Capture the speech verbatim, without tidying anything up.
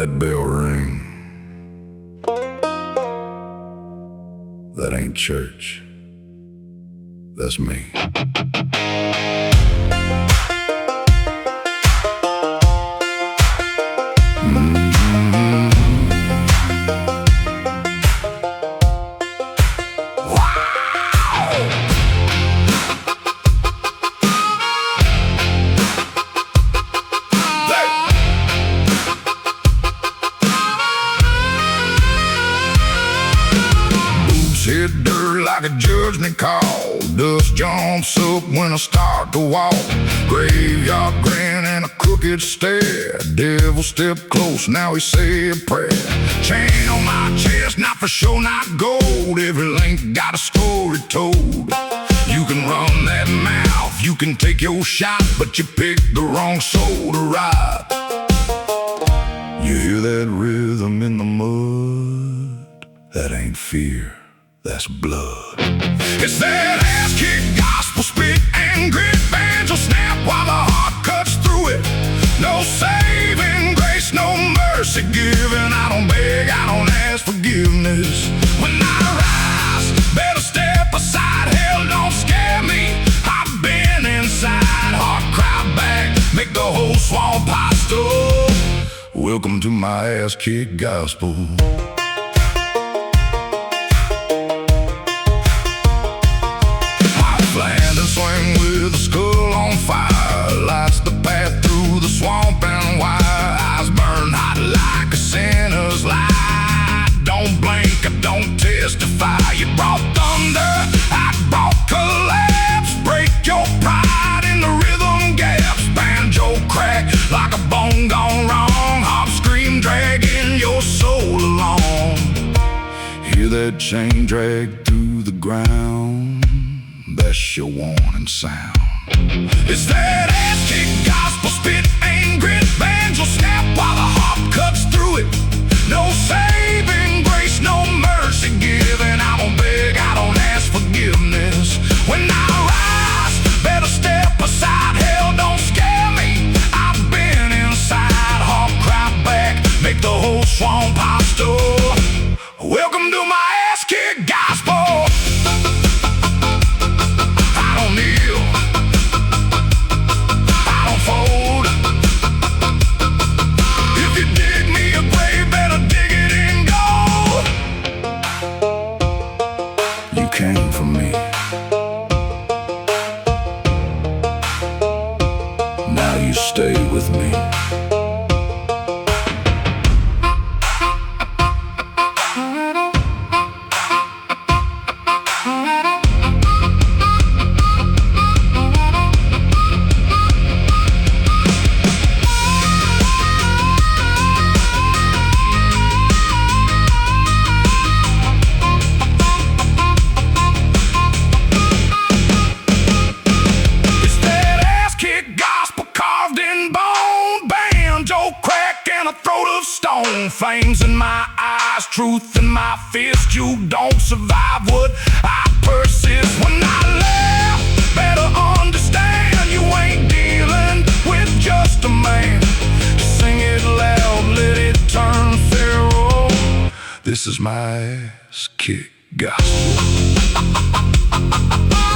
that bell ring, that ain't church, that's me. Hit dirt like a judgment call. Dust jumps up when I start to walk. Graveyard grin and a crooked stare. Devil step close, now he say a prayer. Chain on my chest, not for show, not gold. Every link got a story told. You can run that mouth, you can take your shot, but you picked the wrong soul to ride. You hear that rhythm in the mud? That ain't fear, that's blood. It's that ass-kick gospel, spit and grit. Banjo snap while the heart cuts through it. No saving grace, no mercy given. I don't beg, I don't ask forgiveness. When I rise, better step aside. Hell don't scare me, I've been inside. Heart cry back, make the whole swamp hostile. Welcome to my ass-kick gospel. Land and swing with a skull on fire. Lights the path through the swamp and wire. Eyes burn hot like a sinner's light. Don't blink, I don't testify. You brought thunder, I brought collapse. Break your pride in the rhythm gaps. Banjo crack like a bone gone wrong. Hop scream dragging your soul along. Hear that chain drag through the ground? That's your warning sound. It's that ass-kick gospel, spit and grit. Banjo snap while the harp cuts through it. No saving grace, no mercy given. I don't beg, I don't ask forgiveness. When I rise, better step aside. Hell don't scare me, I've been inside. Harp cry back, make the whole swamp hostile. Welcome to my ass-kick gospel. Came for me. Now you stay with me. Stone flames in my eyes, truth in my fist. You don't survive what I persist. When I laugh, better understand you ain't dealing with just a man. Sing it loud, let it turn feral. This is my ass-kick gospel.